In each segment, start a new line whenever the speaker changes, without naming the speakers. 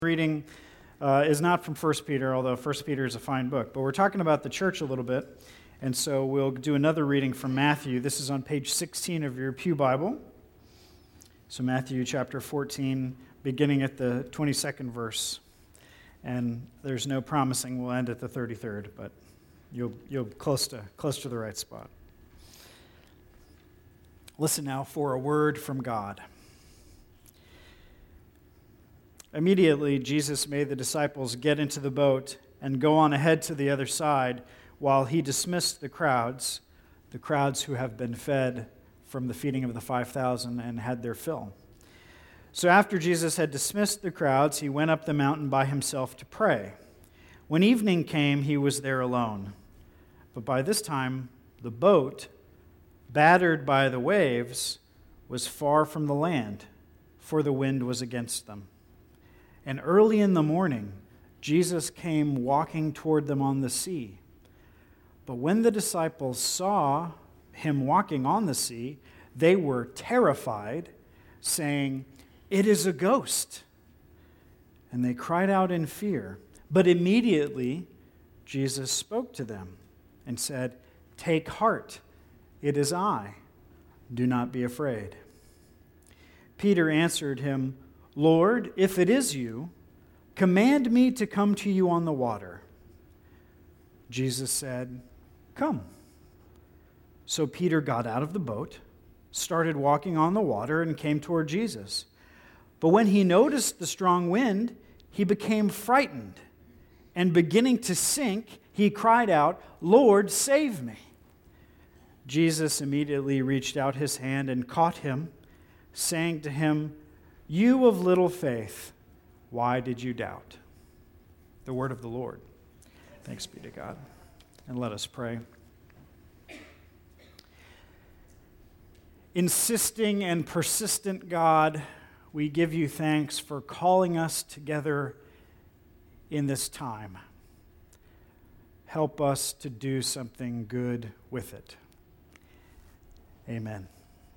Reading is not from 1 Peter, although 1 Peter is a fine book. But we're talking about the church a little bit, and so we'll do another reading from Matthew. This is on page 16 of your Pew Bible. So Matthew chapter 14, beginning at the 22nd verse. And there's no promising we'll end at the 33rd, but you'll close to the right spot. Listen now for a word from God. Immediately, Jesus made the disciples get into the boat and go on ahead to the other side while he dismissed the crowds who have been fed from the feeding of the 5,000 and had their fill. So after Jesus had dismissed the crowds, he went up the mountain by himself to pray. When evening came, he was there alone. But by this time, the boat, battered by the waves, was far from the land, for the wind was against them. And early in the morning, Jesus came walking toward them on the sea. But when the disciples saw him walking on the sea, they were terrified, saying, "It is a ghost." And they cried out in fear. But immediately Jesus spoke to them and said, "Take heart, it is I. Do not be afraid." Peter answered him, "Lord, if it is you, command me to come to you on the water." Jesus said, "Come." So Peter got out of the boat, started walking on the water, and came toward Jesus. But when he noticed the strong wind, he became frightened, and beginning to sink, he cried out, "Lord, save me." Jesus immediately reached out his hand and caught him, saying to him, "You of little faith, why did you doubt?" The word of the Lord. Thanks be to God. And let us pray. Insisting and persistent God, we give you thanks for calling us together in this time. Help us to do something good with it. Amen.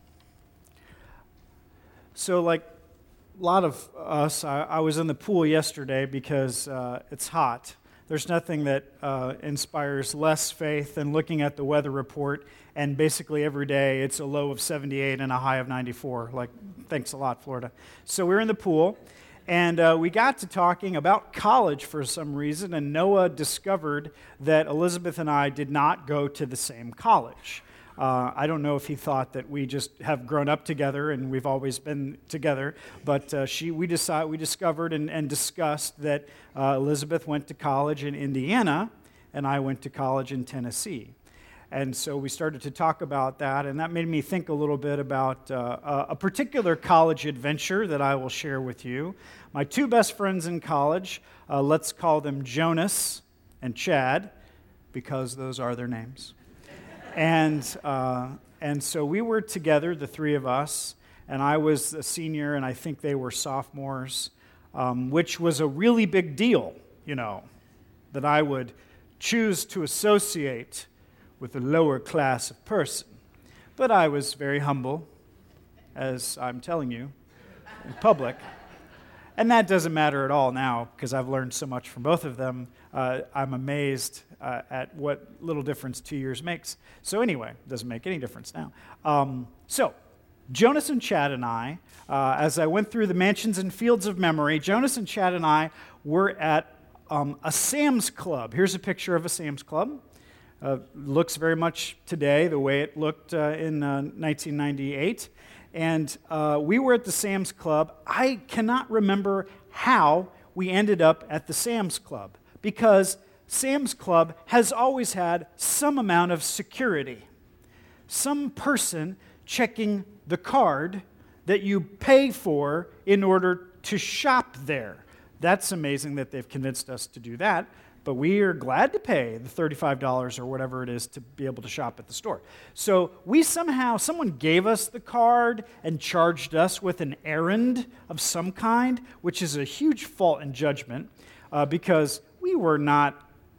So like a lot of us, I was in the pool yesterday because it's hot. There's nothing that inspires less faith than looking at the weather report, and basically every day it's a low of 78 and a high of 94. Like, thanks a lot, Florida. So we were in the pool, and we got to talking about college for some reason, and Noah discovered that Elizabeth and I did not go to the same college. I don't know if he thought that we just have grown up together and we've always been together, but we discovered and discussed that Elizabeth went to college in Indiana and I went to college in Tennessee. And so we started to talk about that, and that made me think a little bit about a particular college adventure that I will share with you. My two best friends in college, let's call them Jonas and Chad, because those are their names. And so we were together, the three of us, and I was a senior, and I think they were sophomores, which was a really big deal, that I would choose to associate with a lower class of person. But I was very humble, as I'm telling you, in public. And that doesn't matter at all now, because I've learned so much from both of them. I'm amazed at what little difference 2 years makes. So anyway, it doesn't make any difference now. So Jonas and Chad and I, as I went through the mansions and fields of memory, Jonas and Chad and I were at a Sam's Club. Here's a picture of a Sam's Club. Looks very much today the way it looked in 1998. And we were at the Sam's Club. I cannot remember how we ended up at the Sam's Club, because Sam's Club has always had some amount of security. Some person checking the card that you pay for in order to shop there. That's amazing that they've convinced us to do that. But we are glad to pay the $35 or whatever it is to be able to shop at the store. So someone gave us the card and charged us with an errand of some kind, which is a huge fault in judgment, because we were not,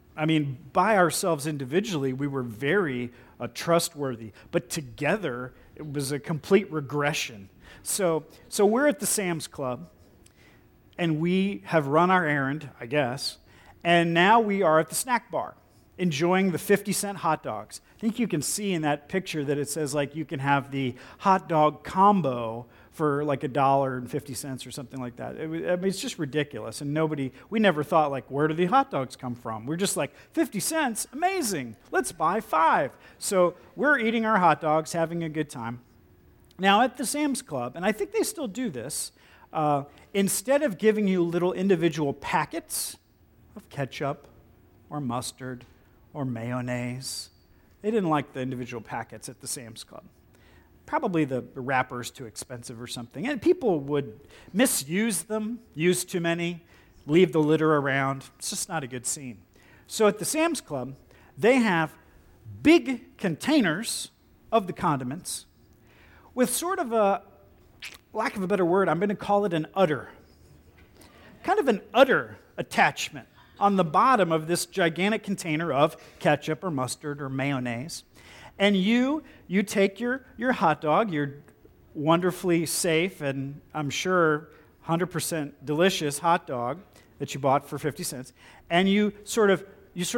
by ourselves individually, we were very trustworthy. But together, it was a complete regression. So we're at the Sam's Club. and we have run our errand, I guess, and now we are at the snack bar enjoying the 50-cent hot dogs. I think you can see in that picture that it says like you can have the hot dog combo for like $1.50 or something like that. It's just ridiculous, and we never thought like, where do the hot dogs come from? We're just like, 50 cents, amazing, let's buy 5. So we're eating our hot dogs, having a good time. Now at the Sam's Club, and I think they still do this, instead of giving you little individual packets of ketchup or mustard or mayonnaise, they didn't like the individual packets at the Sam's Club. Probably the wrapper's too expensive or something. And people would misuse them, use too many, leave the litter around. It's just not a good scene. So at the Sam's Club, they have big containers of the condiments with sort of a, lack of a better word, I'm going to call it an udder. Kind of an udder attachment on the bottom of this gigantic container of ketchup or mustard or mayonnaise. And you take your hot dog, your wonderfully safe and I'm sure 100% delicious hot dog that you bought for 50 cents, and you sort of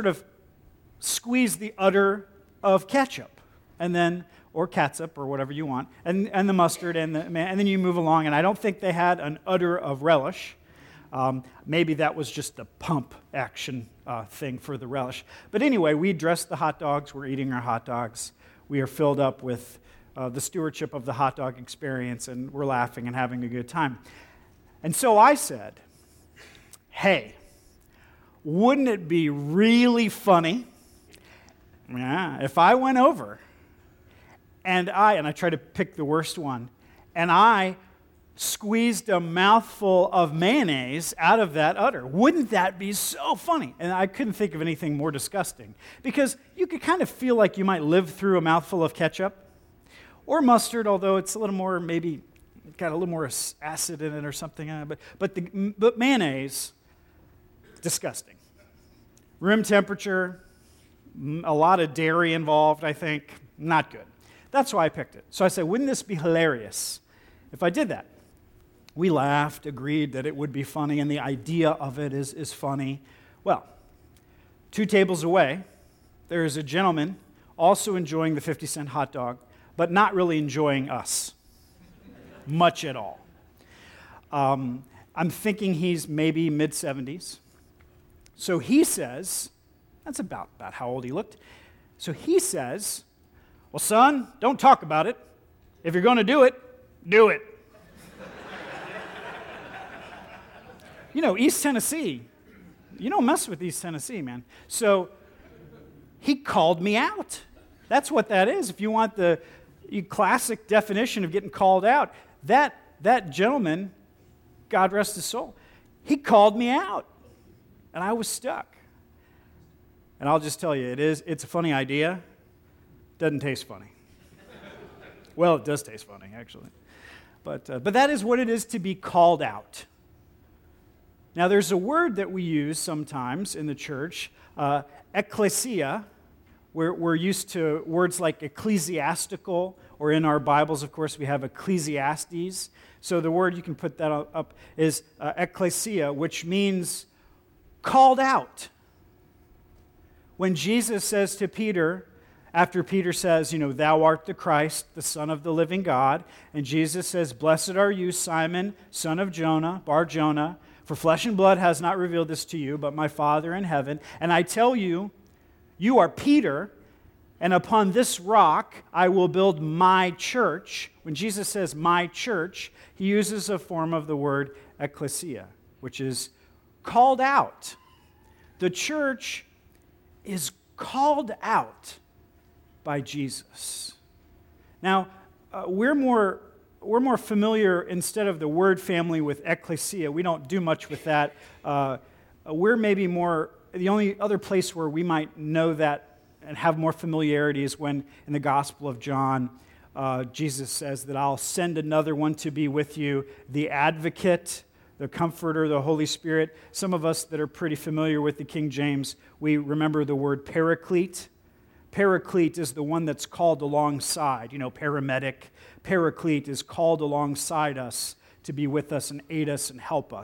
squeeze the udder of ketchup, and then or catsup or whatever you want, and the mustard and then you move along. And I don't think they had an udder of relish. Maybe that was just a pump action thing for the relish. But anyway, we dressed the hot dogs. We're eating our hot dogs. We are filled up with the stewardship of the hot dog experience, and we're laughing and having a good time. And so I said, hey, wouldn't it be really funny if I went over and I tried to pick the worst one, and I squeezed a mouthful of mayonnaise out of that udder? Wouldn't that be so funny? And I couldn't think of anything more disgusting, because you could kind of feel like you might live through a mouthful of ketchup or mustard, although it's a little more, maybe got a little more acid in it or something. But mayonnaise, disgusting. Room temperature, a lot of dairy involved, I think, not good. That's why I picked it. So I said, wouldn't this be hilarious if I did that? We laughed, agreed that it would be funny, and the idea of it is funny. Well, 2 tables away, there is a gentleman also enjoying the 50-cent hot dog, but not really enjoying us much at all. I'm thinking he's maybe mid-70s. So he says, that's about how old he looked. So he says, well, son, don't talk about it. If you're going to do it, do it. You know, East Tennessee, you don't mess with East Tennessee, man. So he called me out. That's what that is. If you want the classic definition of getting called out, that gentleman, God rest his soul, he called me out, and I was stuck. And I'll just tell you, it's a funny idea. Doesn't taste funny. Well, it does taste funny, actually. But that is what it is to be called out. Now, there's a word that we use sometimes in the church, ecclesia. We're used to words like ecclesiastical, or in our Bibles, of course, we have Ecclesiastes. So the word, you can put that up, is ecclesia, which means called out. When Jesus says to Peter, after Peter says, thou art the Christ, the Son of the living God, and Jesus says, blessed are you, Simon, son of Jonah, Bar-Jonah, for flesh and blood has not revealed this to you, but my Father in heaven. And I tell you, you are Peter, and upon this rock I will build my church. When Jesus says my church, he uses a form of the word ecclesia, which is called out. The church is called out by Jesus. Now, we're more familiar, instead of the word family, with ecclesia. We don't do much with that. We're maybe more, the only other place where we might know that and have more familiarity is when in the Gospel of John, Jesus says that I'll send another one to be with you, the advocate, the comforter, the Holy Spirit. Some of us that are pretty familiar with the King James, we remember the word paraclete. Paraclete is the one that's called alongside, paramedic. Paraclete is called alongside us to be with us and aid us and help us.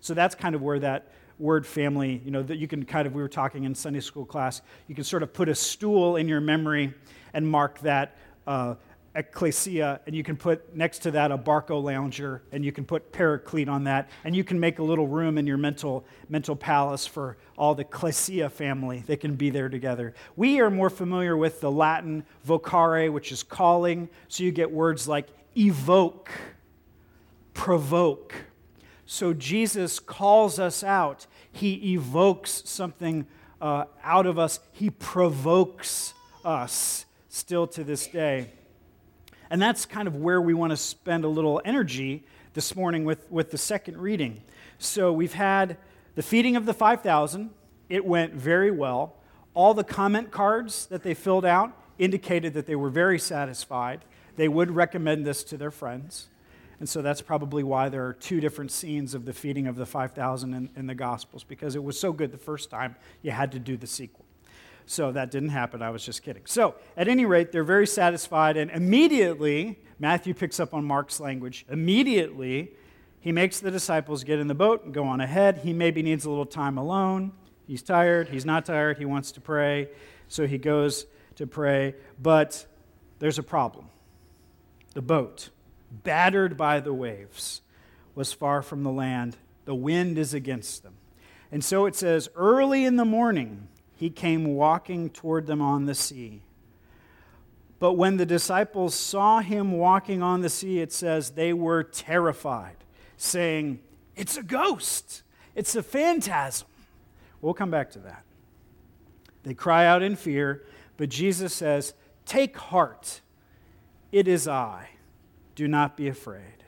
So that's kind of where that word family, that you can kind of, we were talking in Sunday school class, you can sort of put a stool in your memory and mark that ecclesia, and you can put next to that a Barco lounger, and you can put paraclete on that, and you can make a little room in your mental palace for all the ecclesia family. They can be there together. We are more familiar with the Latin vocare, which is calling, so you get words like evoke, provoke. So Jesus calls us out. He evokes something out of us. He provokes us still to this day. And that's kind of where we want to spend a little energy this morning with the second reading. So we've had the feeding of the 5,000. It went very well. All the comment cards that they filled out indicated that they were very satisfied. They would recommend this to their friends. And so that's probably why there are two different scenes of the feeding of the 5,000 in the Gospels, because it was so good the first time, you had to do the sequel. So that didn't happen. I was just kidding. So at any rate, they're very satisfied, and immediately, Matthew picks up on Mark's language, immediately he makes the disciples get in the boat and go on ahead. He maybe needs a little time alone. He's tired. He's not tired. He wants to pray. So he goes to pray. But there's a problem. The boat, battered by the waves, was far from the land. The wind is against them. And so it says, early in the morning, he came walking toward them on the sea. But when the disciples saw him walking on the sea, it says they were terrified, saying, it's a ghost. It's a phantasm. We'll come back to that. They cry out in fear, but Jesus says, take heart. It is I. Do not be afraid.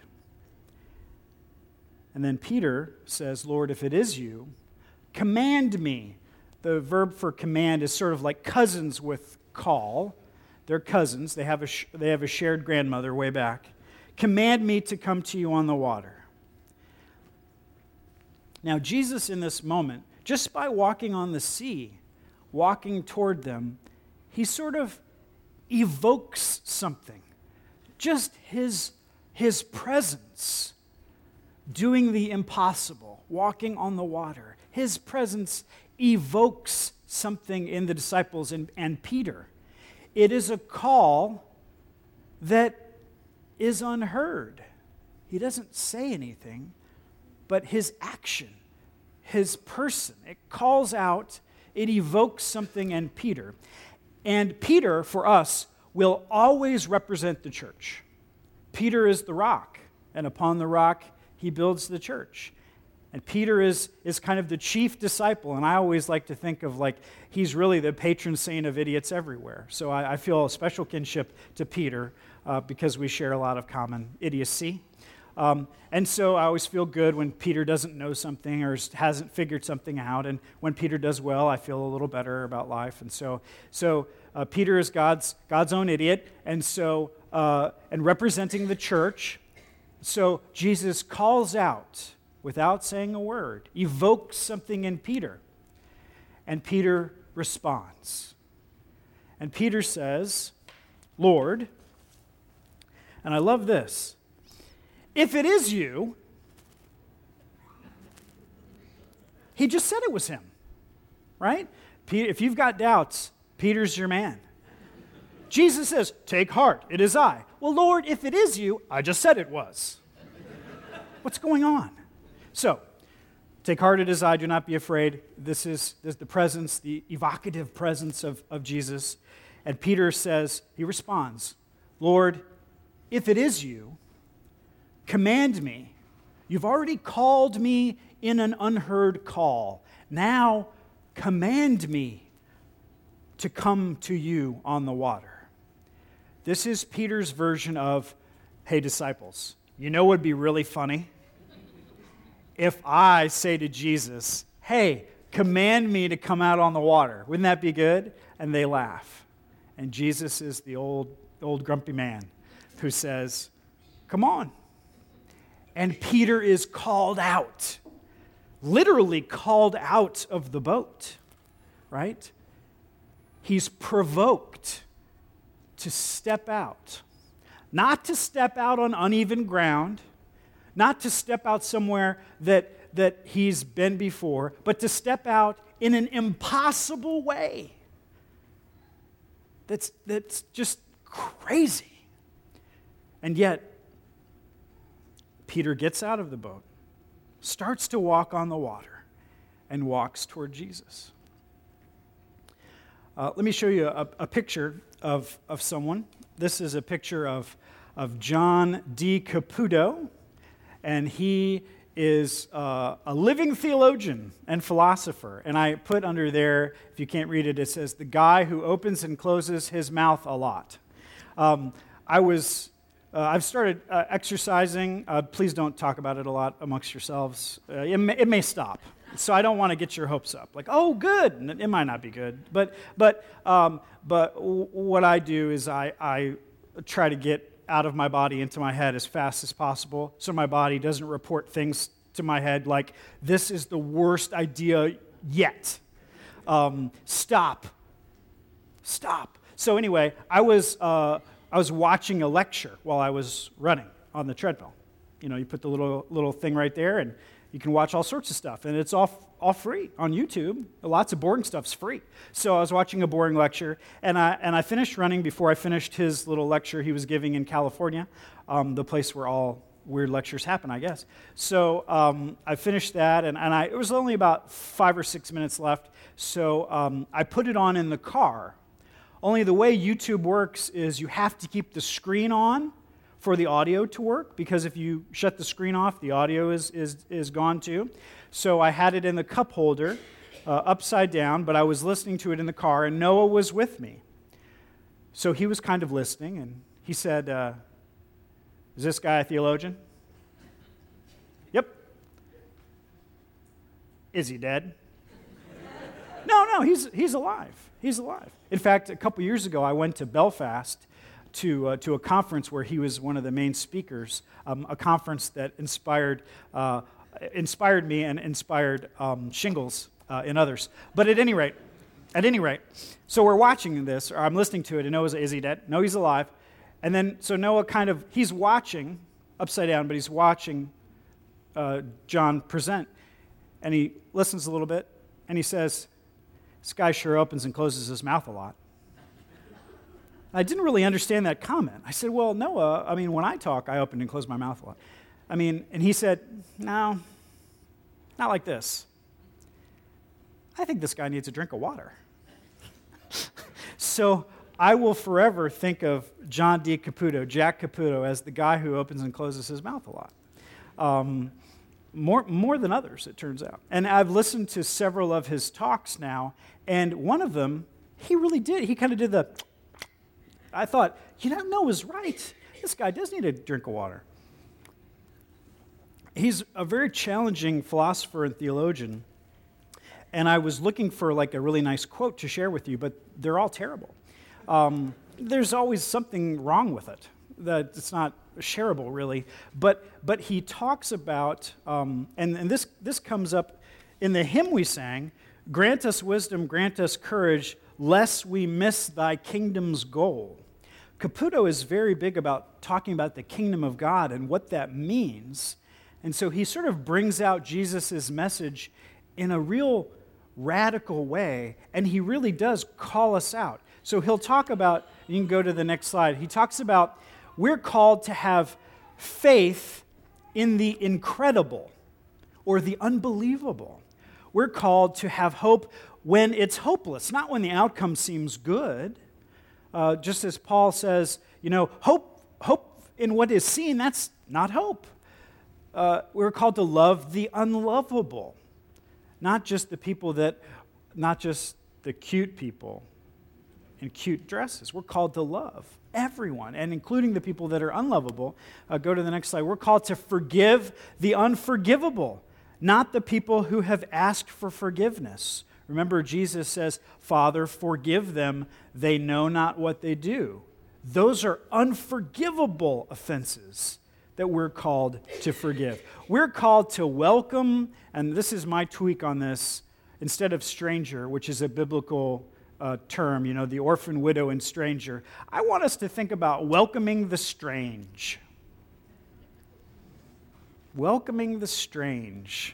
And then Peter says, Lord, if it is you, command me. The verb for command is sort of like cousins with call. They're cousins. They have a shared grandmother way back. Command me to come to you on the water. Now, Jesus in this moment, just by walking on the sea, walking toward them, he sort of evokes something. Just his presence, doing the impossible, walking on the water. His presence evokes something in the disciples and Peter. It is a call that is unheard. He doesn't say anything, but his action, his person, it calls out, it evokes something in Peter. And Peter, for us, will always represent the church. Peter is the rock, and upon the rock he builds the church. And Peter is kind of the chief disciple, and I always like to think of like he's really the patron saint of idiots everywhere. So I feel a special kinship to Peter because we share a lot of common idiocy. And so I always feel good when Peter doesn't know something or hasn't figured something out, and when Peter does well, I feel a little better about life. And so Peter is God's own idiot, and so and representing the church. So Jesus calls out, without saying a word, evokes something in Peter. And Peter responds. And Peter says, Lord, and I love this, if it is you, he just said it was him, right? If you've got doubts, Peter's your man. Jesus says, take heart, it is I. Well, Lord, if it is you, I just said it was. What's going on? So, take heart, it is I, do not be afraid. This is the presence, the evocative presence of Jesus. And Peter says, he responds, Lord, if it is you, command me. You've already called me in an unheard call. Now, command me to come to you on the water. This is Peter's version of, hey, disciples, you know what would be really funny? If I say to Jesus, hey, command me to come out on the water. Wouldn't that be good? And they laugh. And Jesus is the old grumpy man who says, come on. And Peter is called out, literally called out of the boat, right? He's provoked to step out. Not to step out on uneven ground, not to step out somewhere that that he's been before, but to step out in an impossible way. That's just crazy. And yet, Peter gets out of the boat, starts to walk on the water, and walks toward Jesus. Let me show you a picture of someone. This is a picture of John D. Caputo, and he is a living theologian and philosopher. And I put under there, if you can't read it, it says, the guy who opens and closes his mouth a lot. I've started exercising. Please don't talk about it a lot amongst yourselves. It may stop. So I don't want to get your hopes up. Like, oh, good. It might not be good. But what I do is I try to get out of my body into my head as fast as possible so my body doesn't report things to my head like, this is the worst idea yet. Stop. So anyway, I was watching a lecture while I was running on the treadmill. You know, you put the little thing right there, and you can watch all sorts of stuff, and it's all free on YouTube. Lots of boring stuff's free. So I was watching a boring lecture, and I finished running before I finished his little lecture he was giving in California, the place where all weird lectures happen, I guess. So I finished that, and it was only about 5 or 6 minutes left, so I put it on in the car. Only the way YouTube works is you have to keep the screen on for the audio to work, because if you shut the screen off, the audio is gone too. So I had it in the cup holder, upside down, but I was listening to it in the car, and Noah was with me. So he was kind of listening, and he said, is this guy a theologian? Yep. Is he dead? No, he's alive. He's alive. In fact, a couple years ago, I went to Belfast to a conference where he was one of the main speakers, a conference that inspired me and inspired Shingles in others. But at any rate, so we're watching this, or I'm listening to it, and Noah's, is he dead? No, he's alive. And then, so Noah he's watching, upside down, but he's watching John present, and he listens a little bit, and he says, this guy sure opens and closes his mouth a lot. I didn't really understand that comment. I said, well, Noah, I mean, when I talk, I open and close my mouth a lot. I mean, and he said, no, not like this. I think this guy needs a drink of water. So I will forever think of John D. Caputo, Jack Caputo, as the guy who opens and closes his mouth a lot. More than others, it turns out. And I've listened to several of his talks now, and one of them, he really did. He kind of did the... I thought, Noah's right. This guy does need a drink of water. He's a very challenging philosopher and theologian, and I was looking for like a really nice quote to share with you, but they're all terrible. There's always something wrong with it, that it's not shareable really, but he talks about, and this comes up in the hymn we sang, grant us wisdom, grant us courage, lest we miss thy kingdom's goal. Caputo is very big about talking about the kingdom of God and what that means. And so he sort of brings out Jesus' message in a real radical way, and he really does call us out. So he'll talk about, you can go to the next slide, he talks about we're called to have faith in the incredible or the unbelievable. We're called to have hope when it's hopeless, not when the outcome seems good. Just as Paul says, hope in what is seen, that's not hope. We're called to love the unlovable, not just the cute people in cute dresses. We're called to love everyone, and including the people that are unlovable. Go to the next slide. We're called to forgive the unforgivable, not the people who have asked for forgiveness. Remember, Jesus says, Father, forgive them, they know not what they do. Those are unforgivable offenses that we're called to forgive. We're called to welcome, and this is my tweak on this, instead of stranger, which is a biblical term, the orphan, widow, and stranger, I want us to think about welcoming the strange. Welcoming the strange.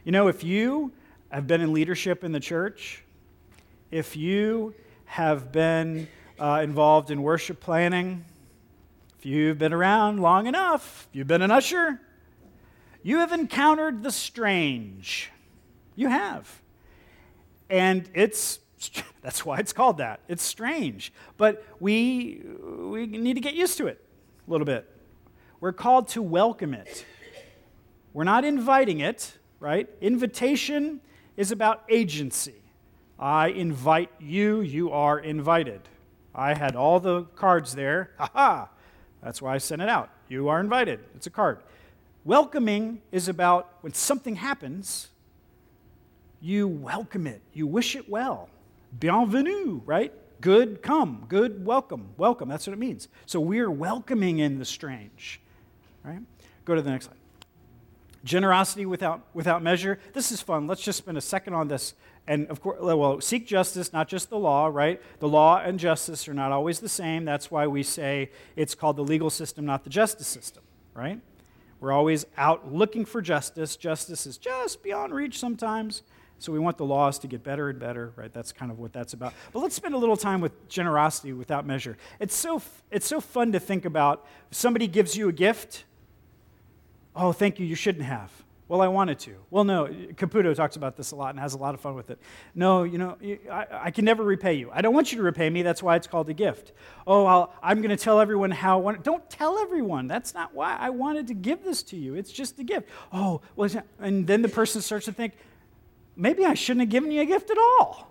You know, if you have been in leadership in the church, if you have been involved in worship planning, if you've been around long enough, if you've been an usher, you have encountered the strange. You have. And that's why it's called that. It's strange. But we need to get used to it a little bit. We're called to welcome it. We're not inviting it, right? Invitation is about agency. I invite you, you are invited. I had all the cards there. Ha-ha! That's why I sent it out. You are invited. It's a card. Welcoming is about when something happens, you welcome it. You wish it well. Bienvenue, right? Good, come. Good, welcome. Welcome, that's what it means. So we're welcoming in the strange, right? Go to the next slide. Generosity without measure. This is fun. Let's just spend a second on this. And of course, well, seek justice, not just the law, right? The law and justice are not always the same. That's why we say it's called the legal system, not the justice system, right? We're always out looking for justice. Justice is just beyond reach sometimes. So we want the laws to get better and better, right? That's kind of what that's about. But let's spend a little time with generosity without measure. It's so fun to think about. If somebody gives you a gift, oh, thank you, you shouldn't have. Well, I wanted to. Well, no, Caputo talks about this a lot and has a lot of fun with it. No, I can never repay you. I don't want you to repay me. That's why it's called a gift. Oh, I'm going to tell everyone how I want it. Don't tell everyone. That's not why I wanted to give this to you. It's just a gift. Oh, well, and then the person starts to think, maybe I shouldn't have given you a gift at all.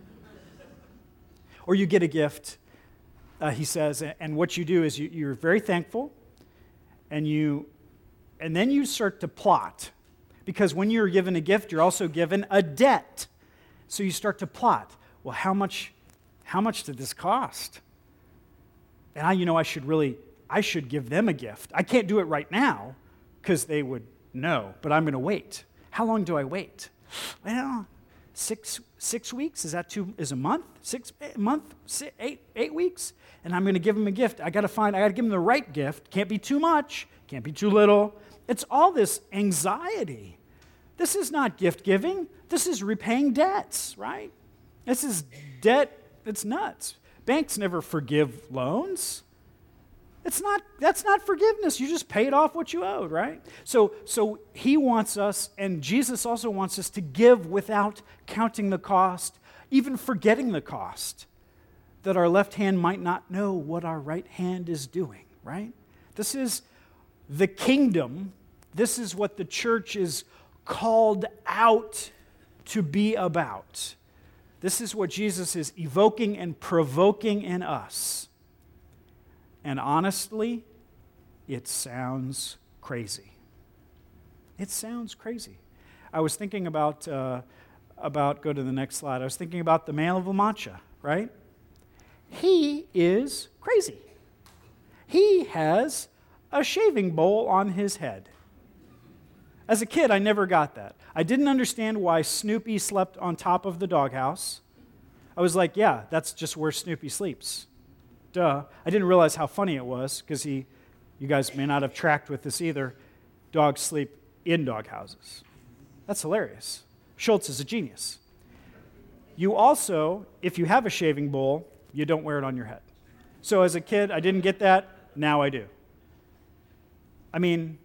Or you get a gift, he says, and what you do is you're very thankful, and then you start to plot. Because when you're given a gift, you're also given a debt. So you start to plot. Well, how much did this cost? And I should give them a gift. I can't do it right now because they would know, but I'm going to wait. How long do I wait? Well, 6 weeks? Is a month? 8 weeks? And I'm going to give them a gift. I got to give them the right gift. Can't be too much. Can't be too little. It's all this anxiety. This is not gift giving. This is repaying debts, right? This is debt. It's nuts. Banks never forgive loans. That's not forgiveness. You just paid off what you owed, right? So he wants us, and Jesus also wants us to give without counting the cost, even forgetting the cost, that our left hand might not know what our right hand is doing, right? This is the kingdom. This is what the church is called out to be about. This is what Jesus is evoking and provoking in us. And honestly, it sounds crazy. It sounds crazy. I was thinking about go to the next slide. I was thinking about the man of La Mancha, right? He is crazy. He has a shaving bowl on his head. As a kid, I never got that. I didn't understand why Snoopy slept on top of the doghouse. I was like, yeah, that's just where Snoopy sleeps. Duh. I didn't realize how funny it was, because you guys may not have tracked with this either. Dogs sleep in doghouses. That's hilarious. Schultz is a genius. You also, if you have a shaving bowl, you don't wear it on your head. So as a kid, I didn't get that. Now I do. I mean,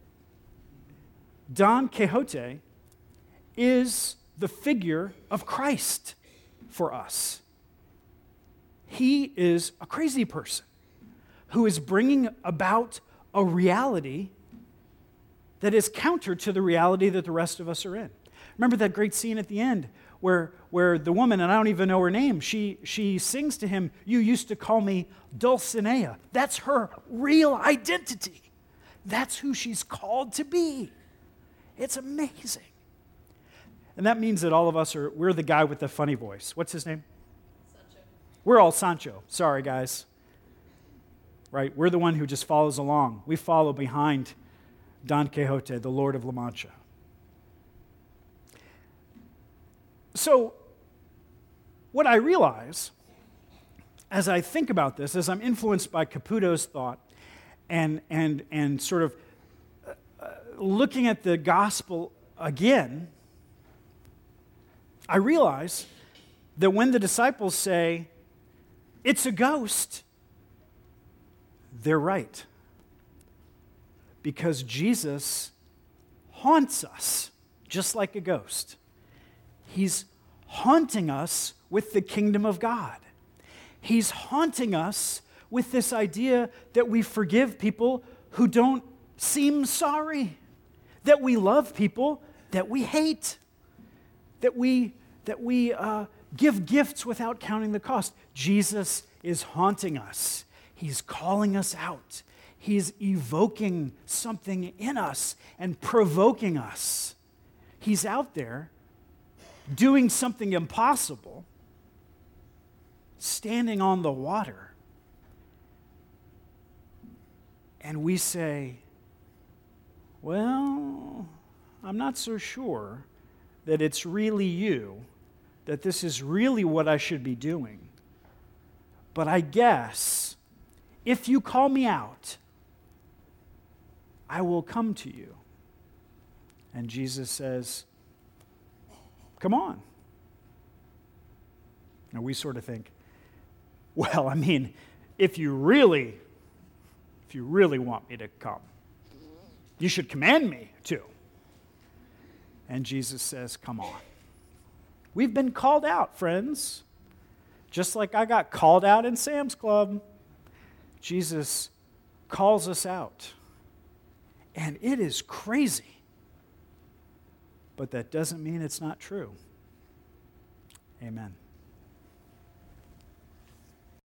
Don Quixote is the figure of Christ for us. He is a crazy person who is bringing about a reality that is counter to the reality that the rest of us are in. Remember that great scene at the end where the woman, and I don't even know her name, she sings to him, "You used to call me Dulcinea." That's her real identity. That's who she's called to be. It's amazing. And that means that all of us we're the guy with the funny voice. What's his name?
Sancho.
We're all Sancho. Sorry, guys. Right? We're the one who just follows along. We follow behind Don Quixote, the Lord of La Mancha. So, what I realize as I think about this, as I'm influenced by Caputo's thought and sort of looking at the gospel again, I realize that when the disciples say, it's a ghost, they're right. Because Jesus haunts us just like a ghost. He's haunting us with the kingdom of God. He's haunting us with this idea that we forgive people who don't seem sorry, that we love people that we hate, that we give gifts without counting the cost. Jesus is haunting us. He's calling us out. He's evoking something in us and provoking us. He's out there doing something impossible, standing on the water. And we say, well, I'm not so sure that it's really you, that this is really what I should be doing. But I guess if you call me out, I will come to you. And Jesus says, come on. Now we sort of think, well, I mean, if you really want me to come, you should command me to. And Jesus says, come on. We've been called out, friends. Just like I got called out in Sam's Club. Jesus calls us out. And it is crazy. But that doesn't mean it's not true. Amen.